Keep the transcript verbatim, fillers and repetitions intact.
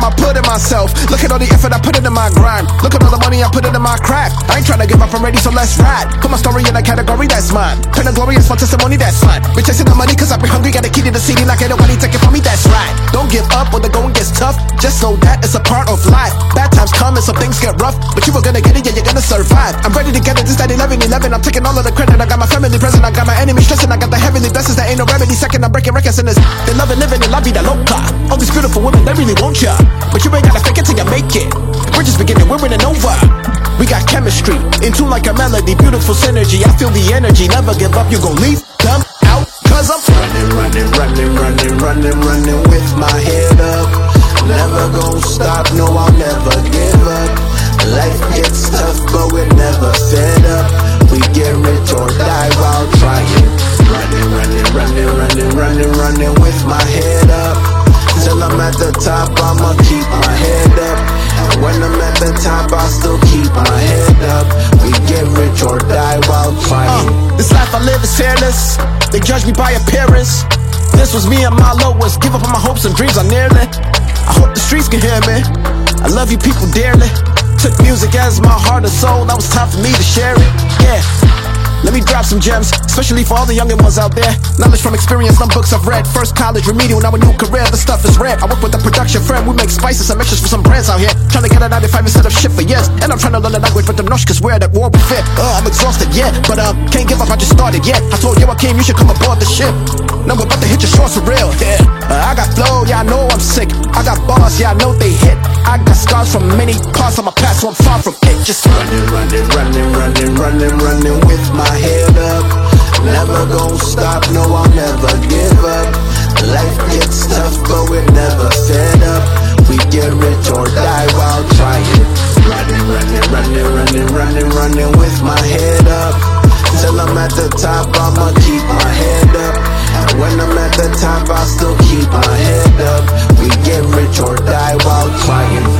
I put in myself. Look at all the effort I put into my grind. Look at all the money I put into my craft. I ain't trying to give up, I'm ready, so let's ride. Put my story in a category that's mine. Turn the glorious for testimony, that's fine. Been chasing the money cause I've been hungry. Got a key to the city, like ain't nobody taking from me, that's right. Don't give up when the going gets tough. Just know that it's a part of life. Bad times come and some things get rough, but you are gonna get it, yeah, you're gonna survive. I'm ready to get it, this, that, eleven, eleven. I'm taking all of the credit. I got my family present, I got my enemies stressing. I got the heavenly blessings, there ain't no remedy. Second, I'm breaking records in this. They love it, living in la vida loca. All these beautiful women, they really want ya, but you ain't gotta fake it till you make it. We're just beginning, we're winning over. We got chemistry, in tune like a melody. Beautiful synergy, I feel the energy. Never give up, you gon' leave them out. Cause I'm running, running, running, running, running, running with my head up. Never gon' stop, no, I'll never give up. Life gets tough, but we're never fed up. We get rich or die while trying. Running, running, running, running, running, running with my head up. Till I'm at the top, I'ma keep my head up. And when I'm at the top, I'll still keep my head up. We get rich or die while trying. Uh, this life I live is fearless. They judge me by appearance. This was me at my lowest. Give up on my hopes and dreams, I nearly. I hope the streets can hear me. I love you people dearly. Took music as my heart and soul. Now it's time for me to share it. Yeah. Let me drop some gems, especially for all the youngin' ones out there. Knowledge from experience, some books I've read. First college, remedial, now a new career, the stuff is red. I work with a production friend, we make spices and mixtures for some brands out here. Trying to get a ninety-five instead of shit for years. And I'm trying to learn the language with the nosh, cause we're at war we fit. Uh, I'm exhausted, yeah, but um, can't give up, I just started, yeah. I told you I came, you should come aboard the ship. Now we're about to hit your shores for real, yeah. uh, I got flow, yeah, I know I'm sick. I got bars, yeah, I know they hit. I got scars from many parts of my past, so I'm far from it. Just running, running, running, running, running, running with my head up. Never gon' stop, no, I'll never give up. Life gets tough, but we're never fed up. We get rich or die while trying. Running, running, running, running, running, running with my head up. Till I'm at the top, I'ma keep my head up. And when I'm at the top, I'll still keep my head up. We get rich or die while trying.